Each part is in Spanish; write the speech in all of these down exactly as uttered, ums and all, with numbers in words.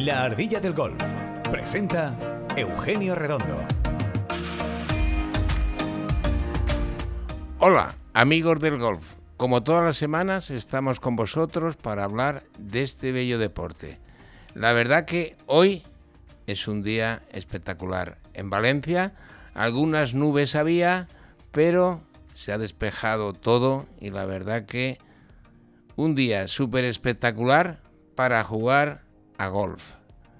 La Ardilla del Golf. Presenta Eugenio Redondo. Hola, amigos del golf. Como todas las semanas estamos con vosotros para hablar de este bello deporte. La verdad que hoy es un día espectacular. En Valencia algunas nubes había, pero se ha despejado todo y la verdad que un día súper espectacular para jugar a golf.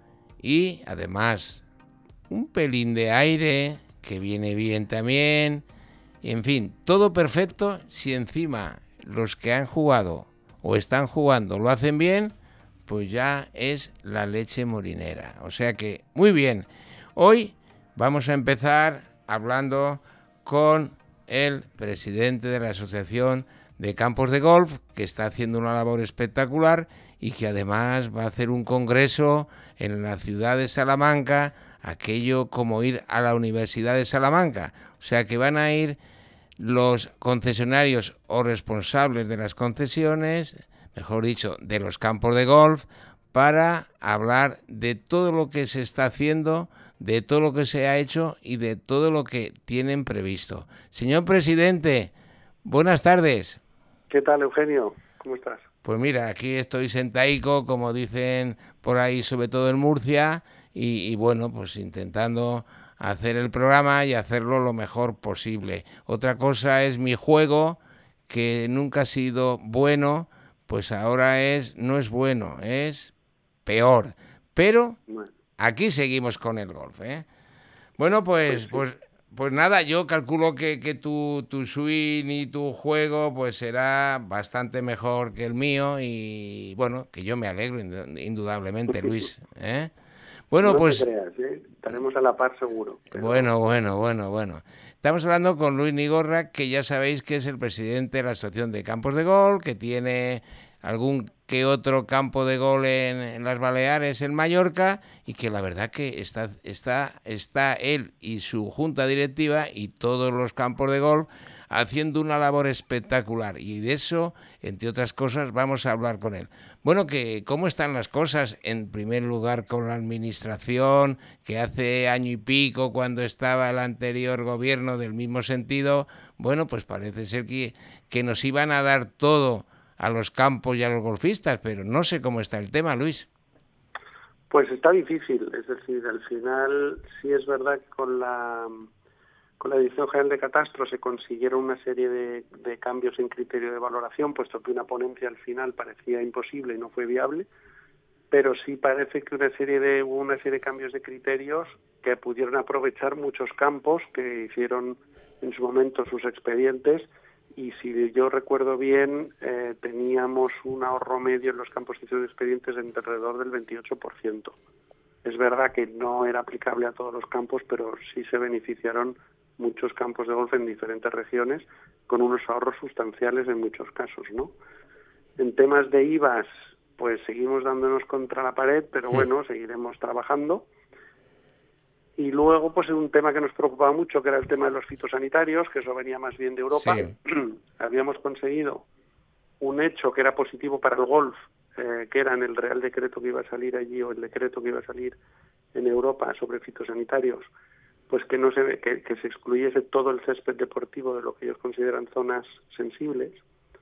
Y además un pelín de aire que viene bien también. En fin, todo perfecto si encima los que han jugado o están jugando lo hacen bien, pues ya es la leche morinera. O sea que, muy bien. Hoy vamos a empezar hablando con el presidente de la Asociación de Campos de Golf, que está haciendo una labor espectacular y que además va a hacer un congreso en la ciudad de Salamanca, aquello como ir a la Universidad de Salamanca. O sea que van a ir los concesionarios o responsables de las concesiones, mejor dicho, de los campos de golf, para hablar de todo lo que se está haciendo, de todo lo que se ha hecho y de todo lo que tienen previsto. Señor presidente, buenas tardes. ¿Qué tal, Eugenio? ¿Cómo estás? Pues mira, aquí estoy sentaico, como dicen por ahí, sobre todo en Murcia, y, y bueno, pues intentando hacer el programa y hacerlo lo mejor posible. Otra cosa es mi juego, que nunca ha sido bueno, pues ahora es no es bueno, es peor. Pero aquí seguimos con el golf, ¿eh? Bueno, pues, pues, sí. pues, pues nada, yo calculo que, que tu, tu swing y tu juego pues será bastante mejor que el mío y bueno, que yo me alegro indudablemente, Luis, ¿eh? Bueno, no pues te creas, ¿eh? Estaremos a la par seguro. Pero... Bueno, bueno, bueno, bueno. Estamos hablando con Luis Nigorra, que ya sabéis que es el presidente de la Asociación de Campos de Golf, que tiene algún que otro campo de golf en, en las Baleares, en Mallorca, y que la verdad que está, está, está él y su junta directiva y todos los campos de golf haciendo una labor espectacular, y de eso, entre otras cosas, vamos a hablar con él. Bueno, que ¿cómo están las cosas? En primer lugar, con la administración, que hace año y pico, cuando estaba el anterior gobierno del mismo sentido, bueno, pues parece ser que, que nos iban a dar todo a los campos y a los golfistas, pero no sé cómo está el tema, Luis. Pues está difícil, es decir, al final sí es verdad que con la... Con la Dirección General de Catastro se consiguieron una serie de, de cambios en criterio de valoración, puesto que una ponencia al final parecía imposible y no fue viable, pero sí parece que una serie de hubo una serie de cambios de criterios que pudieron aprovechar muchos campos que hicieron en su momento sus expedientes, y si yo recuerdo bien, eh, teníamos un ahorro medio en los campos que hicieron expedientes de alrededor del veintiocho por ciento. Es verdad que no era aplicable a todos los campos, pero sí se beneficiaron muchos campos de golf en diferentes regiones con unos ahorros sustanciales en muchos casos, ¿no? En temas de I V As, pues seguimos dándonos contra la pared, pero sí. Bueno, seguiremos trabajando. Y luego, pues un tema que nos preocupaba mucho, que era el tema de los fitosanitarios, que eso venía más bien de Europa. Sí. Habíamos conseguido un hecho que era positivo para el golf, eh, que era en el Real Decreto que iba a salir allí, o el decreto que iba a salir en Europa sobre fitosanitarios, pues que no se que, que se excluyese todo el césped deportivo de lo que ellos consideran zonas sensibles.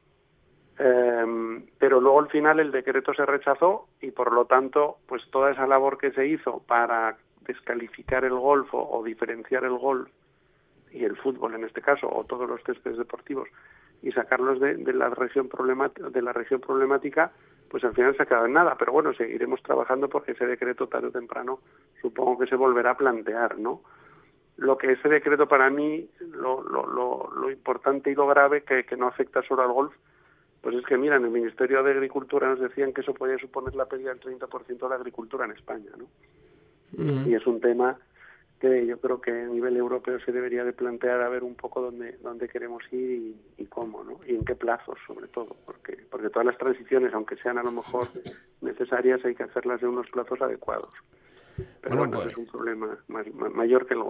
Eh, pero luego al final el decreto se rechazó y por lo tanto pues toda esa labor que se hizo para descalificar el golf o, o diferenciar el golf y el fútbol en este caso, o todos los céspedes deportivos, y sacarlos de, de la región problemática, de la región problemática, pues al final se ha quedado en nada. Pero bueno, seguiremos trabajando porque ese decreto tarde o temprano supongo que se volverá a plantear, ¿no? Lo que ese decreto para mí, lo, lo, lo, lo importante y lo grave que, que no afecta solo al golf, pues es que mira, en el Ministerio de Agricultura nos decían que eso podía suponer la pérdida del treinta por ciento de la agricultura en España, ¿no? Uh-huh. Y es un tema que yo creo que a nivel europeo se debería de plantear a ver un poco dónde, dónde queremos ir y, y cómo, ¿no? Y en qué plazos, sobre todo, porque, porque todas las transiciones, aunque sean a lo mejor necesarias, hay que hacerlas en unos plazos adecuados. Pero bueno, bueno pues, es un problema más, más, mayor que el golf.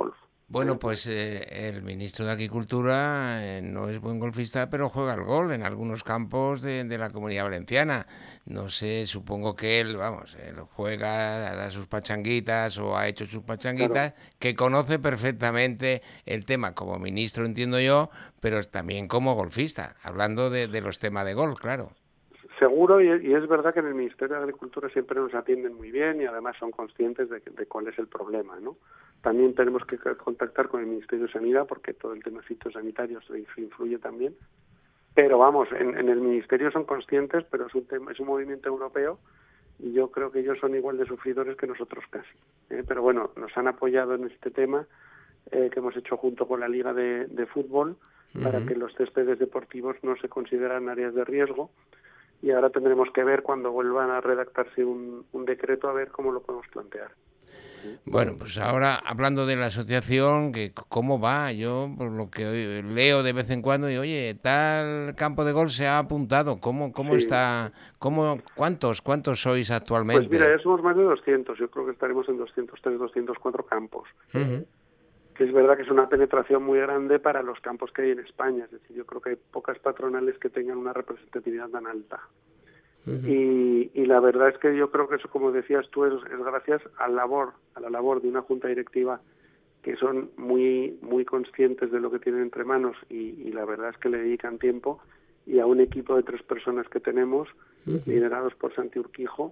Bueno, pues eh, el ministro de Agricultura eh, no es buen golfista, pero juega al golf en algunos campos de, de la Comunidad Valenciana. No sé, supongo que él, vamos, él juega, hará sus pachanguitas o ha hecho sus Claro. pachanguitas, que conoce perfectamente el tema como ministro, entiendo yo, pero también como golfista, hablando de, de los temas de golf, claro. Seguro, y, y es verdad que en el Ministerio de Agricultura siempre nos atienden muy bien y además son conscientes de, de cuál es el problema, ¿no? También tenemos que contactar con el Ministerio de Sanidad porque todo el tema fitosanitario influye también. Pero vamos, en, en el Ministerio son conscientes, pero es un tema, es un movimiento europeo y yo creo que ellos son igual de sufridores que nosotros casi. ¿eh? Pero bueno, nos han apoyado en este tema eh, que hemos hecho junto con la Liga de, de Fútbol para Uh-huh. que los céspedes deportivos no se consideran áreas de riesgo. Y ahora tendremos que ver cuando vuelvan a redactarse un, un decreto a ver cómo lo podemos plantear. Bueno, pues ahora hablando de la asociación, que c- cómo va, yo por lo que oí- leo de vez en cuando, y oye, tal campo de golf se ha apuntado, ¿cómo, cómo Sí, está, cómo, cuántos, cuántos sois pues mira, actualmente? ya somos más de doscientos, yo creo que estaremos en doscientos tres, doscientos cuatro campos. Ujú, Que es verdad que es una penetración muy grande para los campos que hay en España, es decir, yo creo que hay pocas patronales que tengan una representatividad tan alta. ujú, Y, y la verdad es que yo creo que eso, como decías tú, es, es gracias a la labor, a la labor de una junta directiva que son muy muy conscientes de lo que tienen entre manos y, y la verdad es que le dedican tiempo, y a un equipo de tres personas que tenemos, ujú. liderados por Santi Urquijo,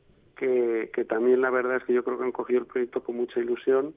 que, que también la verdad es que yo creo que han cogido el proyecto con mucha ilusión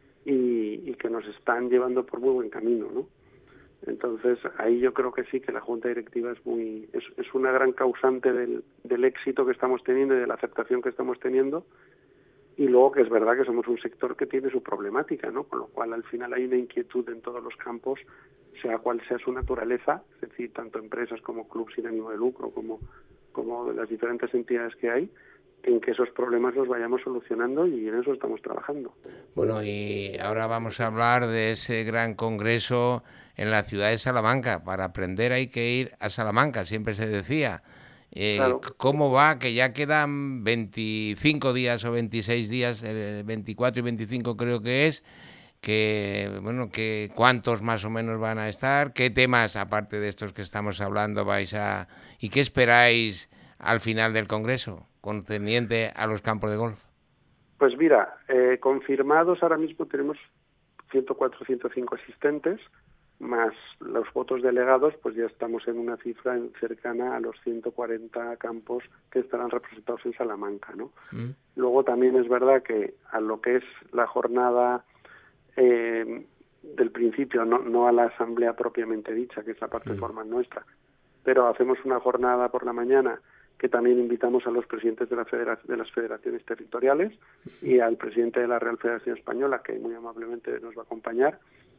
y, y que nos están llevando por muy buen camino, ¿no? Entonces ahí yo creo que sí, que la junta directiva es muy es, es una gran causante del, del éxito que estamos teniendo y de la aceptación que estamos teniendo. Y luego que es verdad que somos un sector que tiene su problemática, ¿no? Con lo cual al final hay una inquietud en todos los campos, sea cual sea su naturaleza, es decir, tanto empresas como clubes sin ánimo de lucro, como, como las diferentes entidades que hay, en que esos problemas los vayamos solucionando, y en eso estamos trabajando. Bueno, y ahora vamos a hablar de ese gran congreso en la ciudad de Salamanca. Para aprender hay que ir a Salamanca, siempre se decía. Eh, Claro, ¿Cómo va? Que ya quedan veinticinco días o veintiséis días, eh, veinticuatro y veinticinco creo que es, que, bueno, que cuántos más o menos van a estar, qué temas, aparte de estos que estamos hablando, vais a... y qué esperáis al final del congreso, concerniente a los campos de golf. pues mira, eh, confirmados ahora mismo tenemos ciento cuatro, ciento cinco asistentes, más los votos delegados, pues ya estamos en una cifra en- cercana a los ciento cuarenta campos que estarán representados en Salamanca, ¿no? ¿Mm? Luego también es verdad que a lo que es la jornada eh, del principio, no, no a la asamblea propiamente dicha, que es la parte ¿Mm? formal nuestra, pero hacemos una jornada por la mañana que también invitamos a los presidentes de, la federa- de las federaciones territoriales y al presidente de la Real Federación Española, que muy amablemente nos va a acompañar.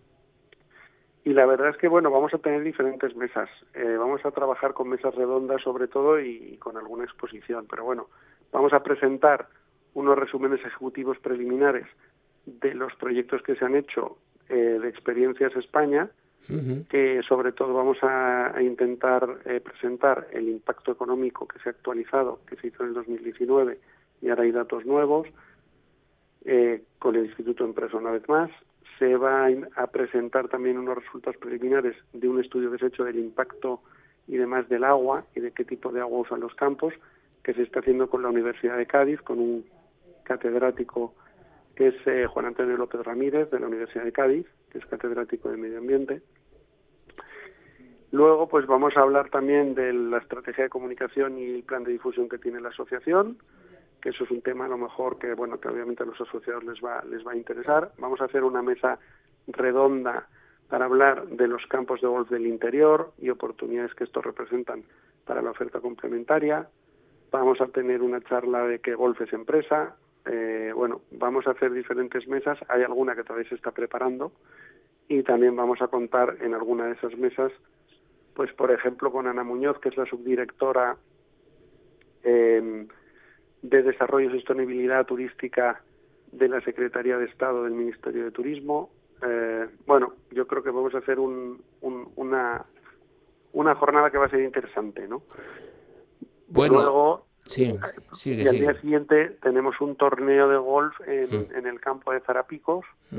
Y la verdad es que, bueno, vamos a tener diferentes mesas. Eh, vamos a trabajar con mesas redondas sobre todo y, y con alguna exposición. Pero bueno, vamos a presentar unos resúmenes ejecutivos preliminares de los proyectos que se han hecho eh, de Experiencias España, Ujú. que sobre todo vamos a, a intentar eh, presentar el impacto económico que se ha actualizado, que se hizo en el dos mil diecinueve, y ahora hay datos nuevos, eh, con el Instituto Empresa una vez más. Se va a presentar también unos resultados preliminares de un estudio que se ha hecho del impacto y demás del agua y de qué tipo de agua usan los campos, que se está haciendo con la Universidad de Cádiz, con un catedrático que es eh, Juan Antonio López Ramírez, de la Universidad de Cádiz, que es catedrático de Medio Ambiente. Luego, pues vamos a hablar también de la estrategia de comunicación y el plan de difusión que tiene la asociación, que eso es un tema a lo mejor que, bueno, que obviamente a los asociados les va, les va a interesar. Vamos a hacer una mesa redonda para hablar de los campos de golf del interior y oportunidades que estos representan para la oferta complementaria. Vamos a tener una charla de qué golf es empresa. Eh, bueno, vamos a hacer diferentes mesas. Hay alguna que todavía se está preparando y también vamos a contar en alguna de esas mesas, pues por ejemplo con Ana Muñoz, que es la subdirectora eh, de Desarrollo y Sostenibilidad Turística de la Secretaría de Estado del Ministerio de Turismo. Eh, bueno, yo creo que vamos a hacer un, un, una, una jornada que va a ser interesante, ¿no? Bueno, Luego, sí, sigue, y al día sigue. siguiente tenemos un torneo de golf en, Mm, en el campo de Zarapicos, mm.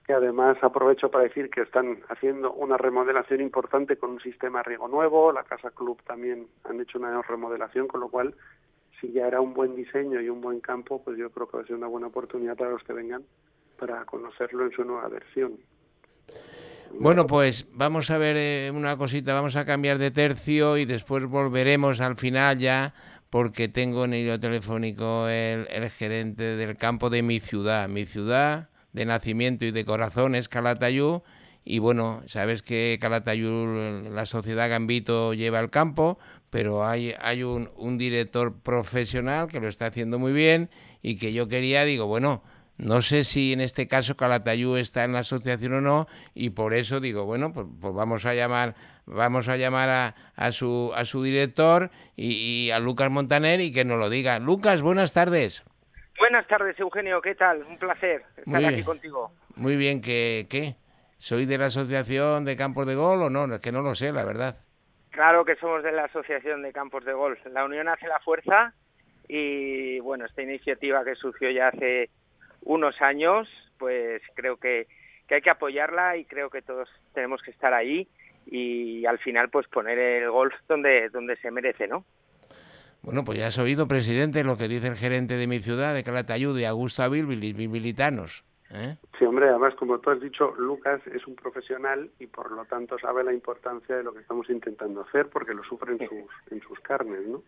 que además aprovecho para decir que están haciendo una remodelación importante con un sistema de riego nuevo. La Casa Club también han hecho una remodelación, con lo cual, si ya era un buen diseño y un buen campo, pues yo creo que va a ser una buena oportunidad para los que vengan para conocerlo en su nueva versión. Bueno, pues vamos a ver eh, una cosita, vamos a cambiar de tercio y después volveremos al final ya, porque tengo en el hilo telefónico el, el gerente del campo de mi ciudad, mi ciudad de nacimiento y de corazón es Calatayud, y bueno, sabes que Calatayud, la sociedad Gambito lleva el campo, pero hay, hay un, un director profesional que lo está haciendo muy bien y que yo quería, digo, bueno, no sé si en este caso Calatayud está en la asociación o no, y por eso digo, bueno, pues, pues vamos a llamar, vamos a llamar a, a su a su director y, y a Lucas Montaner y que nos lo diga. Lucas, buenas tardes. Buenas tardes, Eugenio, ¿qué tal? Un placer estar Muy aquí bien. contigo. Muy bien, ¿qué, qué? ¿Soy de la asociación de campos de gol o no? Es que no lo sé, la verdad. Claro que somos de la Asociación de Campos de Golf. La unión hace la fuerza y, bueno, esta iniciativa que surgió ya hace unos años, pues creo que, que hay que apoyarla y creo que todos tenemos que estar ahí y al final pues poner el golf donde, donde se merece, ¿no? Bueno, pues ya has oído, presidente, lo que dice el gerente de mi ciudad, de Calatayud, de Augusta Bilbilis, Bilbilitanos. ¿Eh? Sí, hombre, además, como tú has dicho, Lucas es un profesional y por lo tanto sabe la importancia de lo que estamos intentando hacer porque lo sufre en sus, en sus carnes, ¿no?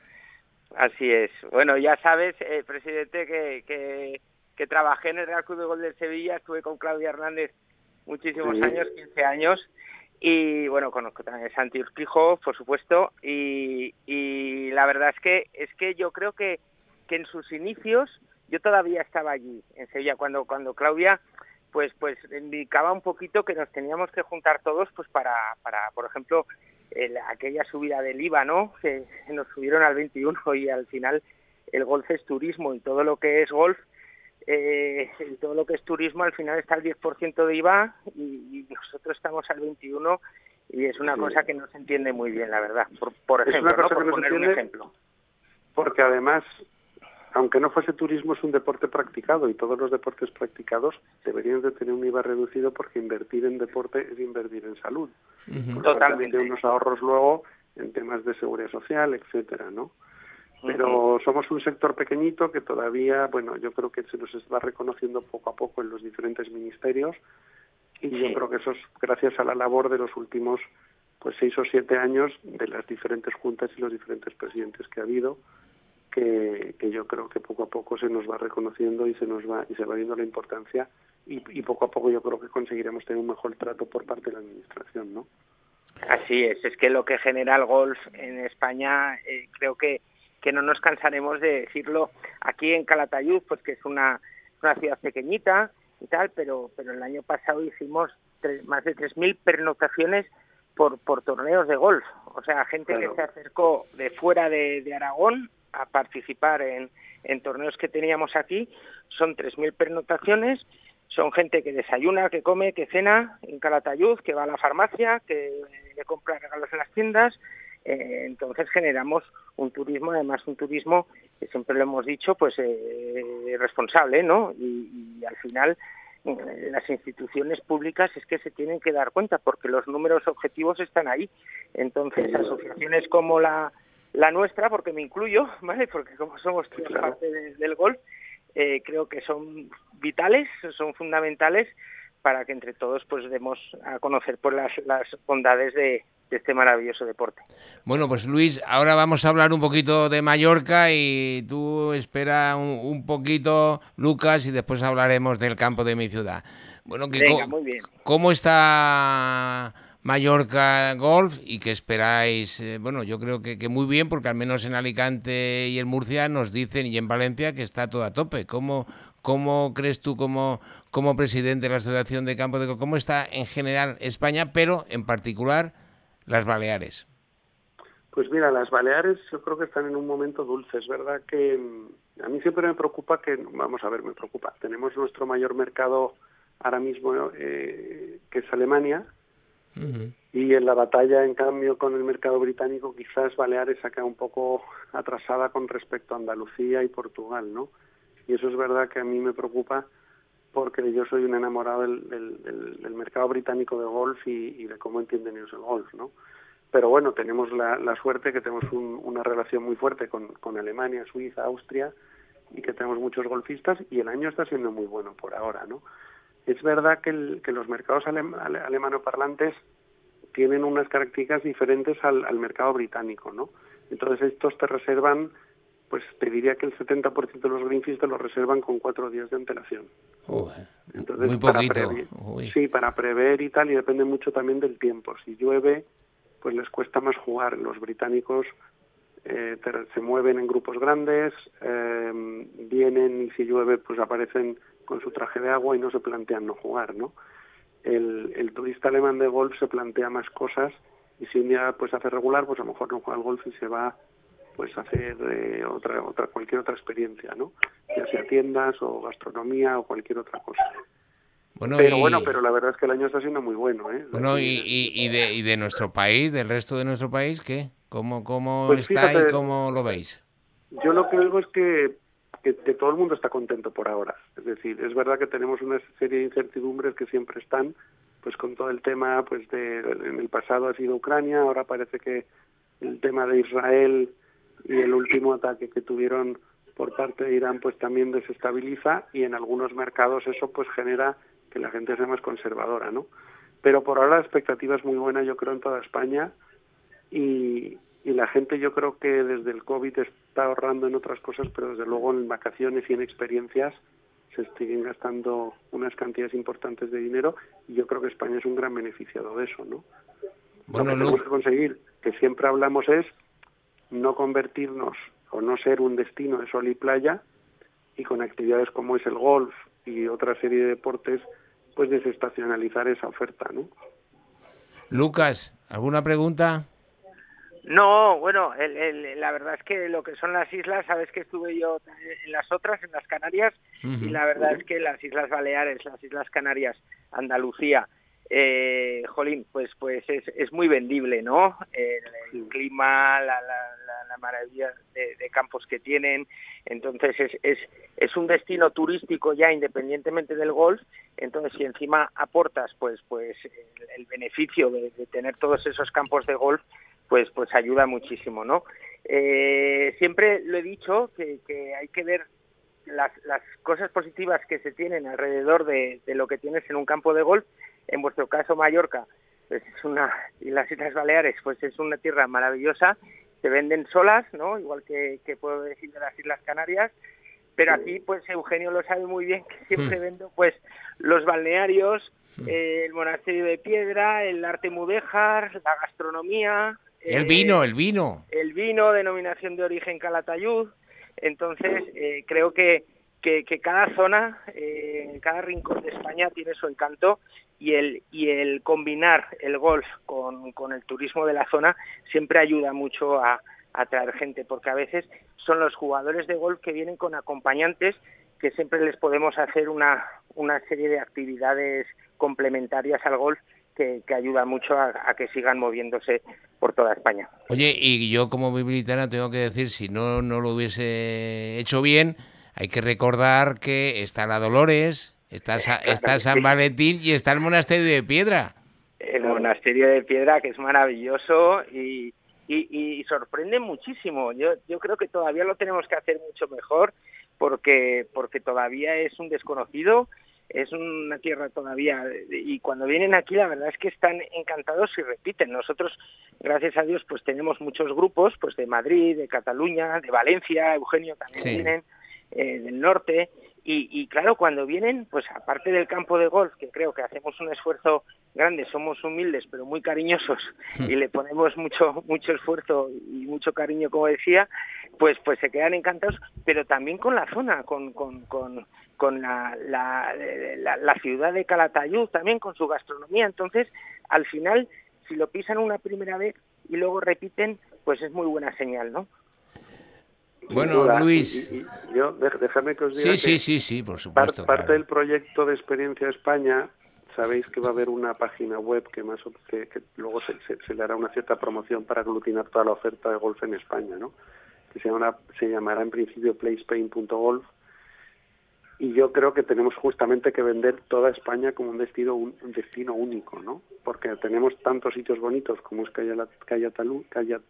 Así es. Bueno, ya sabes, eh, presidente, que, que, que trabajé en el Real Club de Golf de Sevilla, estuve con Claudia Hernández muchísimos sí. años, quince años, y bueno, conozco también a Santi Urquijo, por supuesto, y, y la verdad es que es que yo creo que, que en sus inicios yo todavía estaba allí, en Sevilla, cuando cuando Claudia pues pues indicaba un poquito que nos teníamos que juntar todos pues para, para por ejemplo, el, aquella subida del I V A, ¿no? Que nos subieron al veintiuno y al final el golf es turismo y todo lo que es golf, eh, y todo lo que es turismo al final está al diez por ciento de I V A y, y nosotros estamos al veintiuno y es una sí. cosa que no se entiende muy bien, la verdad. Por, por ejemplo, es una cosa ¿no? que por no poner un ejemplo. Porque además, aunque no fuese turismo, es un deporte practicado y todos los deportes practicados deberían de tener un I V A reducido porque invertir en deporte es invertir en salud. Uh-huh. Totalmente. De unos ahorros luego en temas de seguridad social, etcétera, ¿no? Pero uh-huh. somos un sector pequeñito que todavía, bueno, yo creo que se nos está reconociendo poco a poco en los diferentes ministerios y sí. yo creo que eso es gracias a la labor de los últimos pues seis o siete años de las diferentes juntas y los diferentes presidentes que ha habido. Que, que yo creo que poco a poco se nos va reconociendo y se nos va y se va viendo la importancia y, y poco a poco yo creo que conseguiremos tener un mejor trato por parte de la administración, ¿no? Así es, es que lo que genera el golf en España, eh, creo que, que no nos cansaremos de decirlo aquí en Calatayud, pues que es una, una ciudad pequeñita y tal, pero pero el año pasado hicimos tres, más de tres mil pernoctaciones por, por torneos de golf, o sea, gente claro. que se acercó de fuera de, de Aragón a participar en, en torneos que teníamos aquí. Son tres mil pernoctaciones, son gente que desayuna, que come, que cena en Calatayud, que va a la farmacia, que, que compra regalos en las tiendas, eh, entonces generamos un turismo, además un turismo que siempre lo hemos dicho, pues eh, responsable, ¿no? Y, y al final eh, las instituciones públicas es que se tienen que dar cuenta porque los números objetivos están ahí, entonces asociaciones como la La nuestra, porque me incluyo, ¿vale? Porque como somos toda claro. parte de, del golf, eh, creo que son vitales, son fundamentales para que entre todos pues demos a conocer pues, las, las bondades de, de este maravilloso deporte. Bueno, pues Luis, ahora vamos a hablar un poquito de Mallorca y tú espera un, un poquito, Lucas, y después hablaremos del campo de mi ciudad. Bueno, que Venga, muy bien. ¿Cómo está Mallorca Golf y qué esperáis? Eh, bueno, yo creo que, que muy bien, porque al menos en Alicante y en Murcia nos dicen, y en Valencia, que está todo a tope. ¿Cómo, cómo crees tú, como, como presidente de la Asociación de Campos de Golf, cómo está en general España, pero en particular las Baleares? Pues mira, las Baleares yo creo que están en un momento dulce. Es verdad que a mí siempre me preocupa que, vamos a ver, me preocupa. Tenemos nuestro mayor mercado ahora mismo, eh, que es Alemania, uh-huh. y en la batalla, en cambio, con el mercado británico, quizás Baleares se ha quedado un poco atrasada con respecto a Andalucía y Portugal, ¿no? Y eso es verdad que a mí me preocupa porque yo soy un enamorado del, del, del, del mercado británico de golf y, y de cómo entienden ellos el golf, ¿no? Pero bueno, tenemos la, la suerte que tenemos un, una relación muy fuerte con, con Alemania, Suiza, Austria, y que tenemos muchos golfistas, y el año está siendo muy bueno por ahora, ¿no? Es verdad que, el, que los mercados alem, ale, alemanoparlantes tienen unas características diferentes al, al mercado británico, ¿no? Entonces estos te reservan, pues te diría que el setenta por ciento de los greenfields te los reservan con cuatro días de antelación. Uy, Entonces, muy para poquito. prever, Uy. sí, para prever y tal, y depende mucho también del tiempo. Si llueve, pues les cuesta más jugar. Los británicos eh, te, se mueven en grupos grandes, eh, vienen y si llueve, pues aparecen con su traje de agua y no se plantean no jugar, ¿no? El, el turista alemán de golf se plantea más cosas y si un día pues hace regular, pues a lo mejor no juega al golf y se va pues a hacer eh, otra otra cualquier otra experiencia, ¿no? Ya sea tiendas o gastronomía o cualquier otra cosa. Bueno, pero y, bueno, pero la verdad es que el año está siendo muy bueno, ¿eh? Bueno, y, y, y, de, y de nuestro país, del resto de nuestro país, ¿qué? ¿Cómo, cómo pues está fíjate, y cómo lo veis? Yo lo que digo es que, que, que todo el mundo está contento por ahora. Es decir, es verdad que tenemos una serie de incertidumbres que siempre están, pues con todo el tema, pues de en el pasado ha sido Ucrania, ahora parece que el tema de Israel y el último ataque que tuvieron por parte de Irán pues también desestabiliza y en algunos mercados eso pues genera que la gente sea más conservadora, ¿no? Pero por ahora la expectativa es muy buena, yo creo, en toda España y, y la gente yo creo que desde el COVID está ahorrando en otras cosas, pero desde luego en vacaciones y en experiencias se siguen gastando unas cantidades importantes de dinero y yo creo que España es un gran beneficiado de eso, ¿no? Bueno, Lo que tenemos que conseguir, que siempre hablamos, es no convertirnos o no ser un destino de sol y playa y con actividades como es el golf y otra serie de deportes, pues desestacionalizar esa oferta, ¿no? Lucas, ¿alguna pregunta? No, bueno, el, el, la verdad es que lo que son las islas, sabes que estuve yo en las otras, en las Canarias, uh-huh. y la verdad uh-huh. es que las Islas Baleares, las Islas Canarias, Andalucía, eh, jolín, pues pues es, es muy vendible, ¿no? El, el clima, la, la, la, la maravilla de, de campos que tienen, entonces es, es, es un destino turístico ya independientemente del golf, entonces si encima aportas pues pues el, el beneficio de, de tener todos esos campos de golf, pues pues ayuda muchísimo, ¿no? Eh, siempre lo he dicho que, que hay que ver las, las cosas positivas que se tienen alrededor de, de lo que tienes en un campo de golf. En vuestro caso, Mallorca, pues es una, y las Islas Baleares, pues es una tierra maravillosa, se venden solas, ¿no? Igual que, que puedo decir de las Islas Canarias, pero aquí, pues Eugenio lo sabe muy bien, que siempre mm. vendo, pues, los balnearios, mm. eh, el monasterio de Piedra, el arte mudéjar, la gastronomía... El vino, eh, el vino. El vino, denominación de origen Calatayud. Entonces, eh, creo que, que, que cada zona, eh, cada rincón de España tiene su encanto y el, y el combinar el golf con, con el turismo de la zona siempre ayuda mucho a, a atraer gente, porque a veces son los jugadores de golf que vienen con acompañantes que siempre les podemos hacer una, una serie de actividades complementarias al golf que, que ayuda mucho a, a que sigan moviéndose por toda España. Oye, y yo como biblitano tengo que decir, si no, no lo hubiese hecho bien, hay que recordar que está la Dolores, está, claro, está San sí. Valentín y está el Monasterio de Piedra. El Monasterio de Piedra, que es maravilloso y, y, y sorprende muchísimo. Yo, yo creo que todavía lo tenemos que hacer mucho mejor porque, porque todavía es un desconocido. Es una tierra todavía, y cuando vienen aquí la verdad es que están encantados y repiten. Nosotros, gracias a Dios, pues tenemos muchos grupos, pues de Madrid, de Cataluña, de Valencia, Eugenio también sí. vienen, eh, del norte, y, y claro, cuando vienen, pues aparte del campo de golf, que creo que hacemos un esfuerzo grande, somos humildes pero muy cariñosos y le ponemos mucho mucho esfuerzo y mucho cariño, como decía, pues pues se quedan encantados, pero también con la zona, con con con con la, la, la, la ciudad de Calatayud, también con su gastronomía. Entonces, al final, si lo pisan una primera vez y luego repiten, pues es muy buena señal, ¿no? Bueno, duda, Luis... Y, y, y yo, déjame que os diga sí, que sí, sí, sí, por supuesto. Parte claro. del proyecto de Experiencia España, sabéis que va a haber una página web que más que, que luego se, se, se le hará una cierta promoción para aglutinar toda la oferta de golf en España, ¿no? Que se, llama, se llamará en principio playspain punto golf. y yo creo que tenemos justamente que vender toda España como un destino un, un destino único, ¿no? Porque tenemos tantos sitios bonitos como es Calatayud,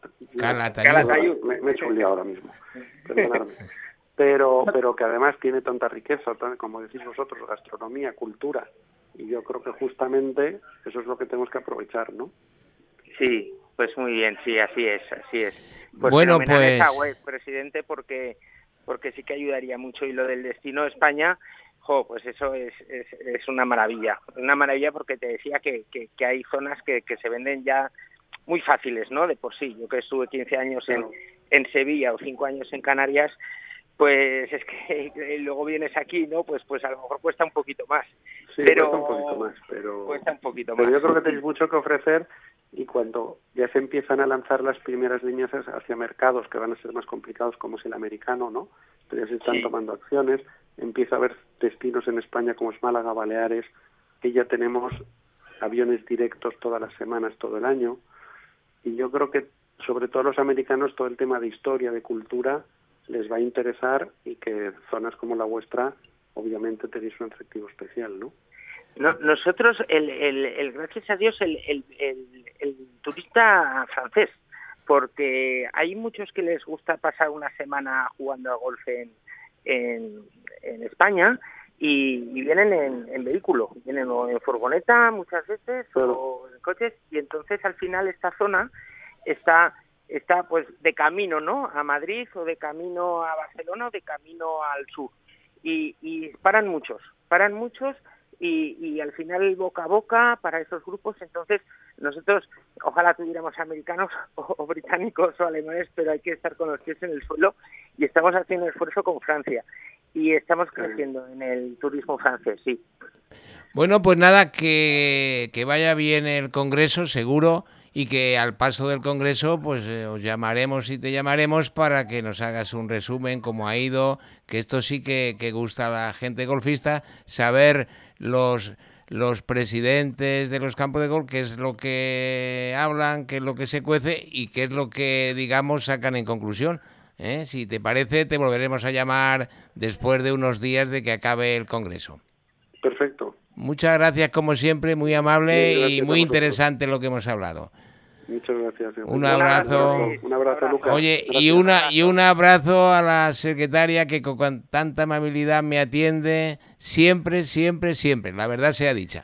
Calatayud, me, me he hecho un lío ahora mismo, perdonadme. Pero, pero que además tiene tanta riqueza, como decís vosotros, gastronomía, cultura, y yo creo que justamente eso es lo que tenemos que aprovechar, ¿no? Sí, pues muy bien, sí, así es, así es. Pues bueno, pues esa web, presidente, porque porque sí que ayudaría mucho, y lo del destino España, jo, pues eso es, es, es una maravilla, una maravilla porque te decía que, que, que hay zonas que, que se venden ya muy fáciles, ¿no? De por sí, yo que estuve quince años en, en Sevilla o cinco años en Canarias, pues es que luego vienes aquí, ¿no? Pues pues a lo mejor cuesta un poquito más. Sí, pero, cuesta un poquito más, pero... Cuesta un poquito pero más. yo creo que tenéis mucho que ofrecer, y cuando ya se empiezan a lanzar las primeras líneas hacia mercados que van a ser más complicados, como es el americano, ¿no? Pero ya se están sí. tomando acciones, empieza a haber destinos en España como es Málaga, Baleares, que ya tenemos aviones directos todas las semanas, todo el año, y yo creo que sobre todo a los americanos todo el tema de historia, de cultura, les va a interesar, y que zonas como la vuestra obviamente tenéis un atractivo especial, ¿no? No, nosotros, el, el, el gracias a Dios, el, el, el, el turista francés, porque hay muchos que les gusta pasar una semana jugando a golf en, en, en España, y, y vienen en, en vehículo, vienen o en furgoneta muchas veces, claro, o en coches, y entonces al final esta zona está está pues de camino, ¿no? A Madrid, o de camino a Barcelona, o de camino al sur, y, y paran muchos, paran muchos, y, y al final el boca a boca para esos grupos. Entonces nosotros ojalá tuviéramos americanos o, o británicos o alemanes, pero hay que estar con los pies en el suelo, y estamos haciendo esfuerzo con Francia, y estamos creciendo en el turismo francés, sí. Bueno, pues nada, que, que vaya bien el Congreso, seguro, y que al paso del Congreso pues eh, os llamaremos y te llamaremos para que nos hagas un resumen, cómo ha ido, que esto sí que, que gusta a la gente golfista, saber los, los presidentes de los campos de golf, qué es lo que hablan, qué es lo que se cuece y qué es lo que, digamos, sacan en conclusión. ¿Eh? Si te parece, te volveremos a llamar después de unos días de que acabe el Congreso. Perfecto. Muchas gracias, como siempre, muy amable sí, y muy interesante lo que hemos hablado. Muchas gracias. Un abrazo. Un abrazo, Lucas. Oye, gracias. y una y un abrazo a la secretaria que con tanta amabilidad me atiende siempre, siempre, siempre. La verdad sea dicha.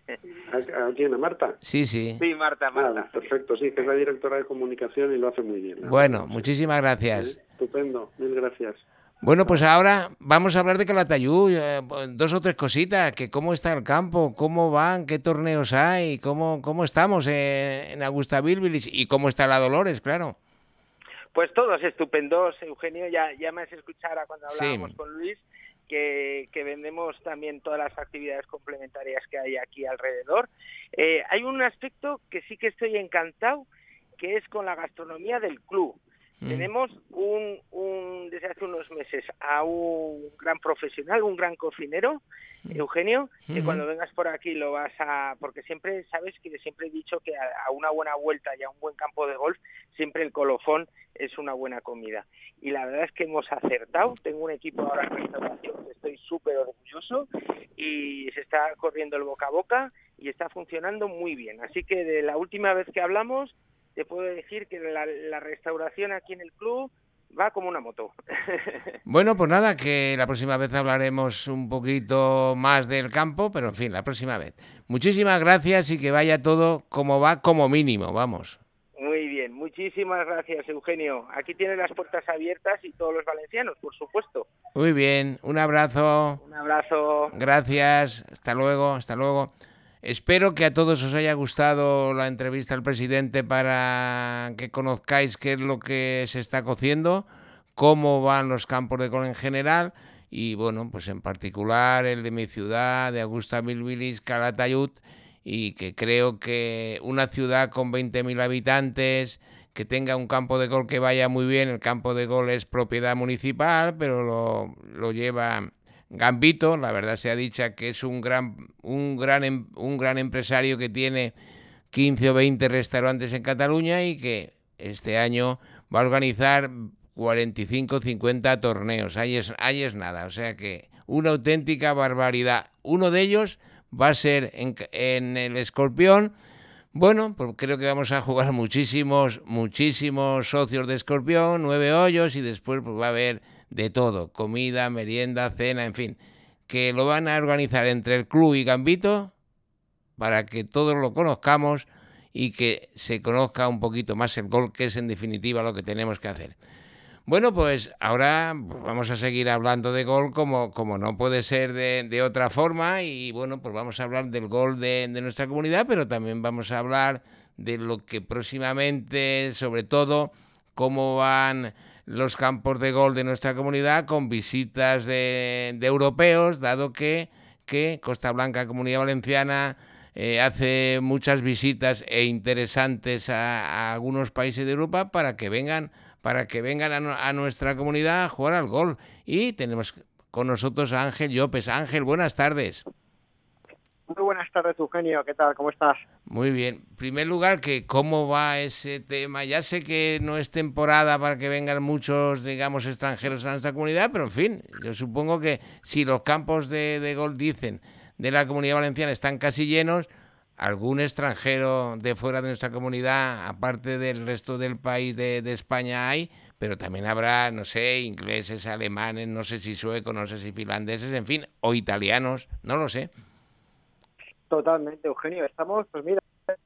¿A quién? ¿A Marta? Sí, sí. Sí, Marta, Marta. Ah, perfecto, sí, que es la directora de comunicación y lo hace muy bien. Bueno, muchísimas gracias. Sí, estupendo, mil gracias. Bueno, pues ahora vamos a hablar de Calatayud, eh, dos o tres cositas, que cómo está el campo, cómo van, qué torneos hay, cómo cómo estamos en, en Augusta Bilbilis y cómo está la Dolores, claro. Pues todos estupendos, Eugenio, ya, ya me has escuchado ahora cuando hablábamos Sí. con Luis, que, que vendemos también todas las actividades complementarias que hay aquí alrededor. Eh, hay un aspecto que sí que estoy encantado, que es con la gastronomía del club. Mm. Tenemos un, un desde hace unos meses a un gran profesional, un gran cocinero, Eugenio, que mm-hmm. cuando vengas por aquí lo vas a... Porque siempre, sabes que siempre he dicho que a, a una buena vuelta y a un buen campo de golf, siempre el colofón es una buena comida. Y la verdad es que hemos acertado. Tengo un equipo ahora en restauración que estoy súper orgulloso, y se está corriendo el boca a boca y está funcionando muy bien. Así que de la última vez que hablamos, te puedo decir que la, la restauración aquí en el club va como una moto. Bueno, pues nada, que la próxima vez hablaremos un poquito más del campo, pero en fin, la próxima vez. Muchísimas gracias y que vaya todo como va, como mínimo, vamos. Muy bien, muchísimas gracias, Eugenio. Aquí tienes las puertas abiertas y todos los valencianos, por supuesto. Muy bien, un abrazo. Un abrazo. Gracias, hasta luego, hasta luego. Espero que a todos os haya gustado la entrevista al presidente para que conozcáis qué es lo que se está cociendo, cómo van los campos de golf en general y, bueno, pues en particular el de mi ciudad, de Augusta Bilbilis, Calatayud, y que creo que una ciudad con veinte mil habitantes, que tenga un campo de golf que vaya muy bien. El campo de golf es propiedad municipal, pero lo, lo lleva Gambito, la verdad sea dicha que es un gran, un gran, un gran empresario que tiene quince o veinte restaurantes en Cataluña y que este año va a organizar cuarenta y cinco cincuenta torneos. Ahí es, ahí es nada. O sea que una auténtica barbaridad. Uno de ellos va a ser en, en el Escorpión. Bueno, pues creo que vamos a jugar muchísimos, muchísimos socios de Escorpión, nueve hoyos, y después pues va a haber de todo, comida, merienda, cena, en fin, que lo van a organizar entre el club y Gambito para que todos lo conozcamos y que se conozca un poquito más el golf, que es en definitiva lo que tenemos que hacer. Bueno, pues ahora vamos a seguir hablando de golf como, como no puede ser de, de otra forma, y bueno, pues vamos a hablar del golf de, de nuestra comunidad, pero también vamos a hablar de lo que próximamente, sobre todo, cómo van los campos de golf de nuestra comunidad con visitas de, de europeos, dado que, que Costa Blanca, Comunidad Valenciana, eh, hace muchas visitas e interesantes a, a algunos países de Europa para que vengan para que vengan a, a nuestra comunidad a jugar al golf. Y tenemos con nosotros a Ángel Llopes. Ángel, buenas tardes. Muy buenas tardes, Eugenio. ¿Qué tal? ¿Cómo estás? Muy bien. En primer lugar, que ¿cómo va ese tema? Ya sé que no es temporada para que vengan muchos, digamos, extranjeros a nuestra comunidad, pero en fin, yo supongo que si los campos de, de golf, dicen, de la Comunidad Valenciana están casi llenos, algún extranjero de fuera de nuestra comunidad, aparte del resto del país de, de España, hay, pero también habrá, no sé, ingleses, alemanes, no sé si suecos, no sé si finlandeses, en fin, o italianos, no lo sé. Totalmente, Eugenio. Estamos, pues mira,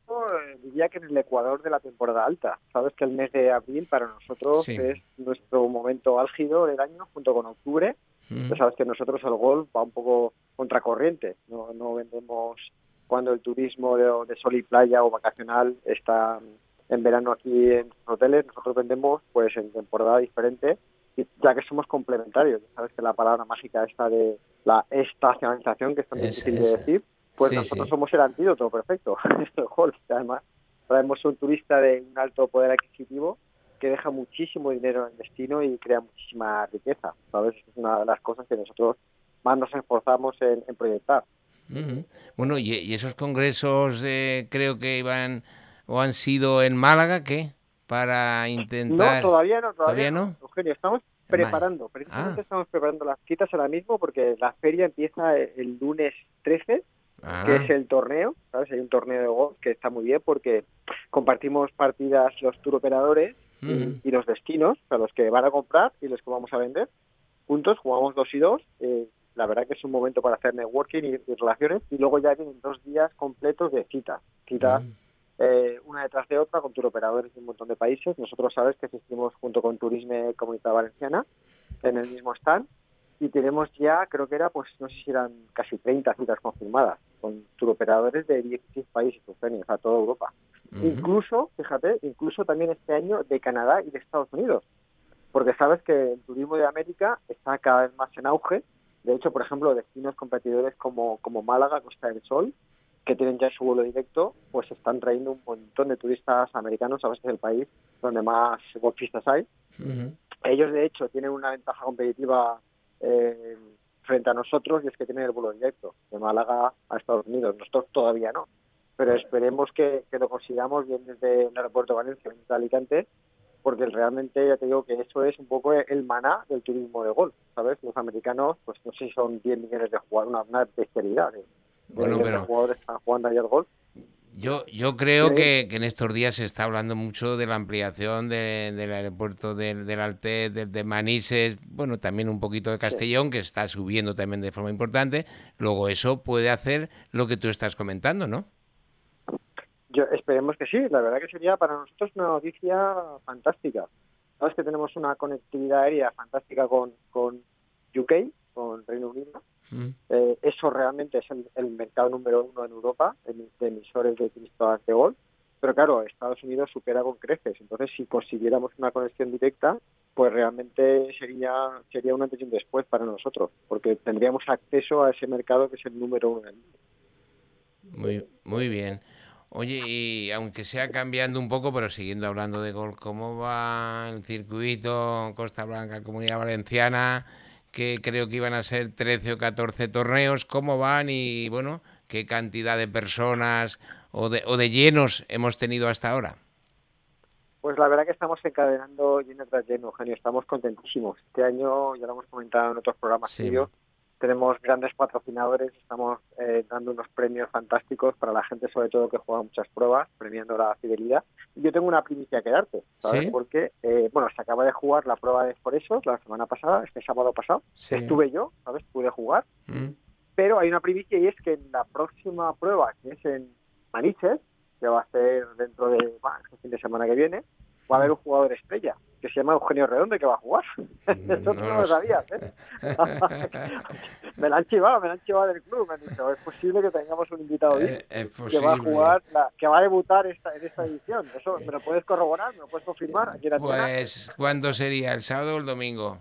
diría que en el ecuador de la temporada alta. Sabes que el mes de abril para nosotros sí. es nuestro momento álgido del año, junto con octubre. Mm. Ya sabes que nosotros el golf va un poco contracorriente, no, no vendemos cuando el turismo de, de sol y playa o vacacional está en verano aquí en los hoteles. Nosotros vendemos pues en temporada diferente, ya que somos complementarios. Sabes que la palabra mágica esta de la estacionalización, que es tan es, difícil es. de decir, pues sí, nosotros sí. somos el antídoto perfecto. El golf, además, traemos un turista de un alto poder adquisitivo que deja muchísimo dinero en el destino y crea muchísima riqueza. ¿Sabes? Es una de las cosas que nosotros más nos esforzamos en, en proyectar. Uh-huh. Bueno, y, y esos congresos eh, creo que iban o han sido en Málaga, ¿qué? Para intentar... No, todavía no, todavía, ¿Todavía no? no. Eugenio, estamos preparando, precisamente ah. estamos preparando las citas ahora mismo porque la feria empieza el lunes trece, ah. que es el torneo, ¿sabes? Hay un torneo de golf que está muy bien porque compartimos partidas los tour operadores uh-huh. y, y los destinos, o sea, los que van a comprar y los que vamos a vender. Juntos jugamos dos y dos, eh, la verdad que es un momento para hacer networking y, y relaciones, y luego ya vienen dos días completos de citas, citas mm. eh, una detrás de otra con turoperadores de un montón de países. Nosotros sabes que asistimos junto con Turisme Comunidad Valenciana en el mismo stand y tenemos ya, creo que era, pues no sé si eran casi treinta citas confirmadas con turoperadores de dieciséis países, o sea, toda Europa. Mm-hmm. Incluso, fíjate, incluso también este año de Canadá y de Estados Unidos, porque sabes que el turismo de América está cada vez más en auge. De hecho, por ejemplo, destinos competidores como, como Málaga, Costa del Sol, que tienen ya su vuelo directo, pues están trayendo un montón de turistas americanos a veces del país donde más golfistas hay. Uh-huh. Ellos, de hecho, tienen una ventaja competitiva eh, frente a nosotros, y es que tienen el vuelo directo de Málaga a Estados Unidos. Nosotros todavía no, pero esperemos que, que lo consigamos bien desde el aeropuerto de Valencia, desde Alicante, porque realmente ya te digo que eso es un poco el maná del turismo de golf, ¿sabes? Los americanos, pues no sé si son diez millones de jugadores, una, una bestialidad de, bueno, de pero jugadores que están jugando ahí al golf. Yo yo creo ¿Sí? que, que en estos días se está hablando mucho de la ampliación de, del aeropuerto del, del Altet, de, de Manises, bueno, también un poquito de Castellón, sí. que está subiendo también de forma importante. Luego eso puede hacer lo que tú estás comentando, ¿no? Yo esperemos que sí, la verdad que sería para nosotros una noticia fantástica. Sabes que tenemos una conectividad aérea fantástica con, con U K, con Reino Unido. Mm. Eh, eso realmente es el, el mercado número uno en Europa de, de emisores de pistas de golf. Pero claro, Estados Unidos supera con creces. Entonces, si consiguiéramos una conexión directa, pues realmente sería sería un antes y un después para nosotros, porque tendríamos acceso a ese mercado que es el número uno. Muy, muy bien. Oye, y aunque sea cambiando un poco, pero siguiendo hablando de golf, ¿cómo va el circuito Costa Blanca, Comunidad Valenciana? Que creo que iban a ser trece o catorce torneos. ¿Cómo van? Y bueno, ¿qué cantidad de personas o de, o de llenos hemos tenido hasta ahora? Pues la verdad que estamos encadenando lleno tras lleno, Eugenio. Estamos contentísimos. Este año, ya lo hemos comentado en otros programas sí. tuyos, tenemos grandes patrocinadores, estamos eh, dando unos premios fantásticos para la gente, sobre todo que juega muchas pruebas, premiando la fidelidad. Y yo tengo una primicia que darte, ¿sabes? ¿Sí? Porque, eh, bueno, se acaba de jugar la prueba de Foresos la semana pasada, este sábado pasado. Sí. Estuve yo, ¿sabes? Pude jugar. Mm. Pero hay una primicia y es que en la próxima prueba, que es en Manises, que va a ser dentro de, bueno, el fin de semana que viene, va a haber un jugador estrella que se llama Eugenio Redondo que va a jugar. Eso no, no lo sabías, ¿eh? me la han chivado, me la han chivado del club, me han dicho, es posible que tengamos un invitado eh, que va a jugar, la, que va a debutar esta, en esta edición. ¿Eso me lo puedes corroborar? ¿Me lo puedes confirmar? Aquí en pues, ¿cuándo sería? ¿El sábado o el domingo?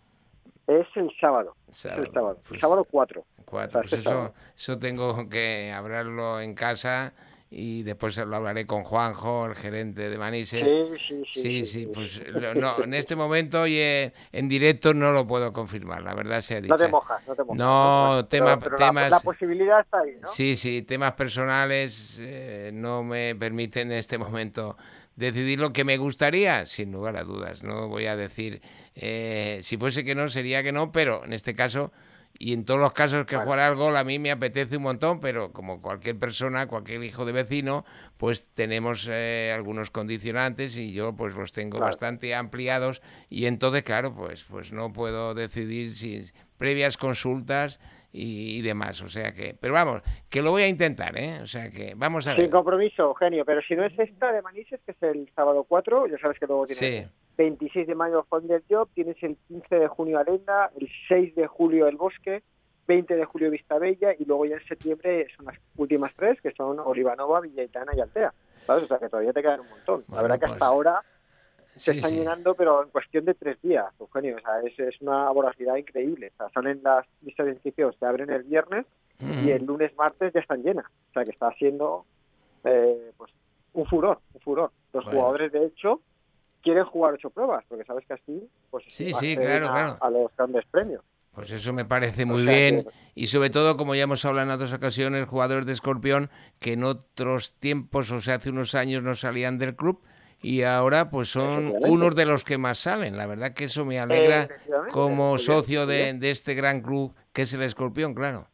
Es el sábado. sábado. Es el sábado. Pues, el sábado cuatro. cuatro. O sea, pues este eso, sábado. eso tengo que hablarlo en casa y después lo hablaré con Juanjo, el gerente de Manises. Sí, sí, sí. Sí, sí, sí, sí pues sí. Lo, no, en este momento y en, en directo no lo puedo confirmar, la verdad sea dicha. No te mojas, no te mojas. No, no, tema, pero, pero temas... La, la posibilidad está ahí, ¿no? Sí, sí, temas personales eh, no me permiten en este momento decidir lo que me gustaría, sin lugar a dudas. No voy a decir, eh, si fuese que no, sería que no, pero en este caso... Y en todos los casos que Vale. jugar al gol a mí me apetece un montón, pero como cualquier persona, cualquier hijo de vecino, pues tenemos eh, algunos condicionantes y yo pues los tengo Claro. bastante ampliados y entonces, claro, pues, pues no puedo decidir sin previas consultas y, y demás. O sea que, pero vamos, que lo voy a intentar, ¿eh? O sea que vamos a ver. Sin compromiso, Eugenio, pero si no es esta de Manises, que es el sábado cuatro, ya sabes que luego tienes... Sí. veintiséis de mayo Fonder Job, tienes el quince de junio Alenda, el seis de julio El Bosque, veinte de julio Vistabella y luego ya en septiembre son las últimas tres que son Olivanova, Villaitana y Altea, ¿sabes? O sea que todavía te quedan un montón. Bueno, la verdad que pues, hasta ahora se sí, están sí. llenando, pero en cuestión de tres días, Eugenio, o sea, es, es una voracidad increíble. O sea, salen las listas de inscripción, se abren el viernes Mm. y el lunes, martes ya están llenas. O sea que está siendo eh, pues un furor, un furor. Los Bueno. jugadores, de hecho, quieren jugar ocho pruebas, porque sabes que así pues Sí, sí, acceden claro, a, claro. a los grandes premios. Pues eso me parece muy O sea bien que- y sobre todo, como ya hemos hablado en otras ocasiones, jugadores de Escorpión que en otros tiempos, o sea, hace unos años no salían del club y ahora pues son Efectivamente. unos de los que más salen. La verdad que eso me alegra Efectivamente, como muy bien, socio muy de, bien. de este gran club que es el Escorpión, claro.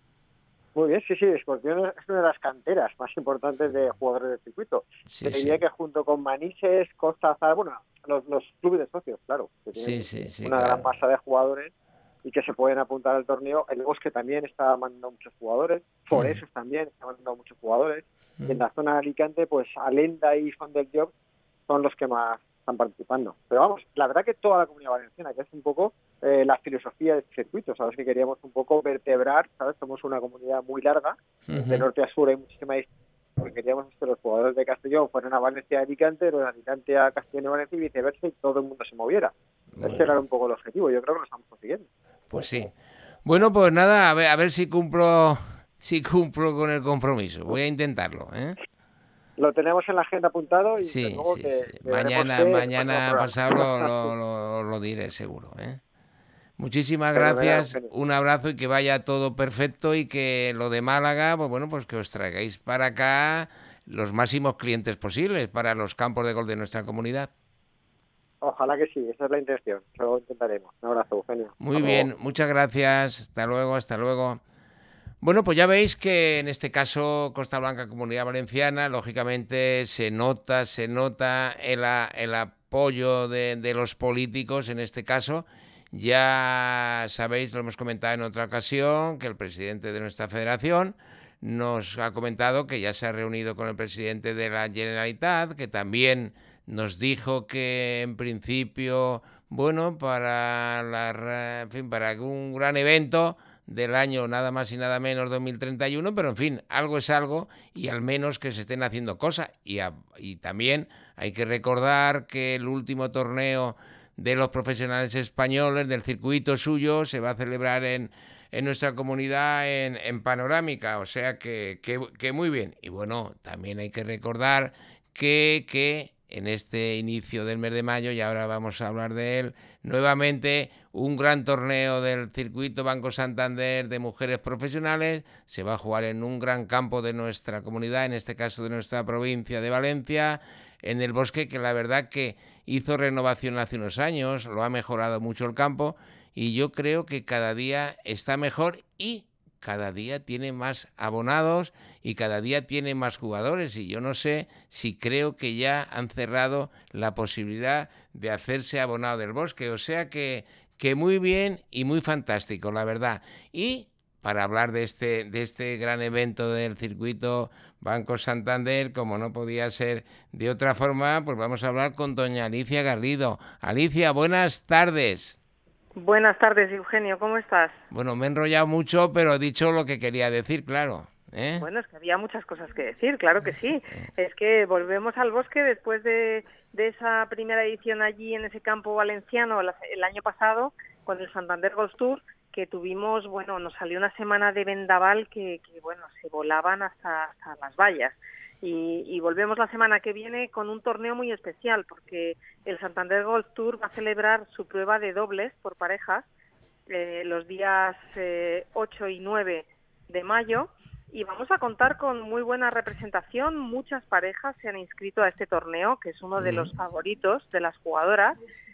Muy bien, sí, sí, Escorpión es una de las canteras más importantes de jugadores del circuito. Sí, Te sí. diría que junto con Manises, Costa Azar, bueno, los, los clubes de socios, claro, que tienen Sí, sí, sí, una claro. gran masa de jugadores y que se pueden apuntar al torneo. El Bosque también está mandando muchos jugadores, Foresos también está mandando muchos jugadores. Y en la zona de Alicante, pues Alenda y Fonder Job son los que más están participando. Pero vamos, la verdad que toda la Comunidad Valenciana, que es un poco eh, la filosofía del circuito, sabes que queríamos un poco vertebrar, sabes, somos una comunidad muy larga, Ujú. de norte a sur hay muchísima distancia, porque queríamos que los jugadores de Castellón fueran a Valencia y Alicante, los de Alicante a Castellón y Valencia y viceversa, y todo el mundo se moviera. Muy Ese era bien. un poco el objetivo, yo creo que lo estamos consiguiendo. Pues sí. Bueno, pues nada, a ver, a ver si cumplo si cumplo con el compromiso. Voy a intentarlo, ¿eh? Lo tenemos en la agenda apuntado y Sí, desde luego sí, que, sí. que veremos Mañana, qué en el mañana próximo pasado programa. lo, lo, lo- lo diré seguro, ¿eh? Muchísimas Fenomenal, gracias, Eugenio. un abrazo y que vaya todo perfecto y que lo de Málaga, pues bueno, pues que os traigáis para acá los máximos clientes posibles para los campos de gol de nuestra comunidad. Ojalá que sí, esa es la intención. Lo intentaremos. Un abrazo, Eugenio. Muy Hasta bien, luego. muchas gracias, hasta luego, hasta luego. Bueno, pues ya veis que en este caso Costa Blanca Comunidad Valenciana, lógicamente se nota, se nota el, a- el apoyo de, de los políticos en este caso. Ya sabéis, lo hemos comentado en otra ocasión, que el presidente de nuestra federación nos ha comentado que ya se ha reunido con el presidente de la Generalitat, que también nos dijo que en principio, bueno, para, la, ra- en fin, para un gran evento del año nada más y nada menos dos mil treinta y uno, pero en fin, algo es algo y al menos que se estén haciendo cosas. Y, a- y también hay que recordar que el último torneo de los profesionales españoles del circuito suyo se va a celebrar en, en nuestra comunidad en, en Panorámica, o sea que, que, que muy bien. Y bueno, también hay que recordar que, que en este inicio del mes de mayo, y ahora vamos a hablar de él, nuevamente un gran torneo del circuito Banco Santander de mujeres profesionales se va a jugar en un gran campo de nuestra comunidad, en este caso de nuestra provincia de Valencia, en el Bosque, que la verdad que hizo renovación hace unos años, lo ha mejorado mucho el campo y yo creo que cada día está mejor y cada día tiene más abonados y cada día tiene más jugadores, y yo no sé si creo que ya han cerrado la posibilidad de hacerse abonado del Bosque, o sea que, que muy bien y muy fantástico, la verdad. Y para hablar de este, de este gran evento del circuito Banco Santander, como no podía ser de otra forma, pues vamos a hablar con doña Alicia Garrido. Alicia, buenas tardes. Buenas tardes, Eugenio, ¿cómo estás? Bueno, me he enrollado mucho, pero he dicho lo que quería decir, claro. ¿eh? Bueno, es que había muchas cosas que decir, claro que sí. Es que volvemos al Bosque después de, de esa primera edición allí en ese campo valenciano el año pasado, con el Santander Golf Tour, que tuvimos, bueno, nos salió una semana de vendaval que, que bueno, se volaban hasta, hasta las vallas. Y, y volvemos la semana que viene con un torneo muy especial, porque el Santander Golf Tour va a celebrar su prueba de dobles por parejas eh, los días eh, ocho y nueve de mayo, y vamos a contar con muy buena representación. Muchas parejas se han inscrito a este torneo, que es uno de los favoritos de las jugadoras,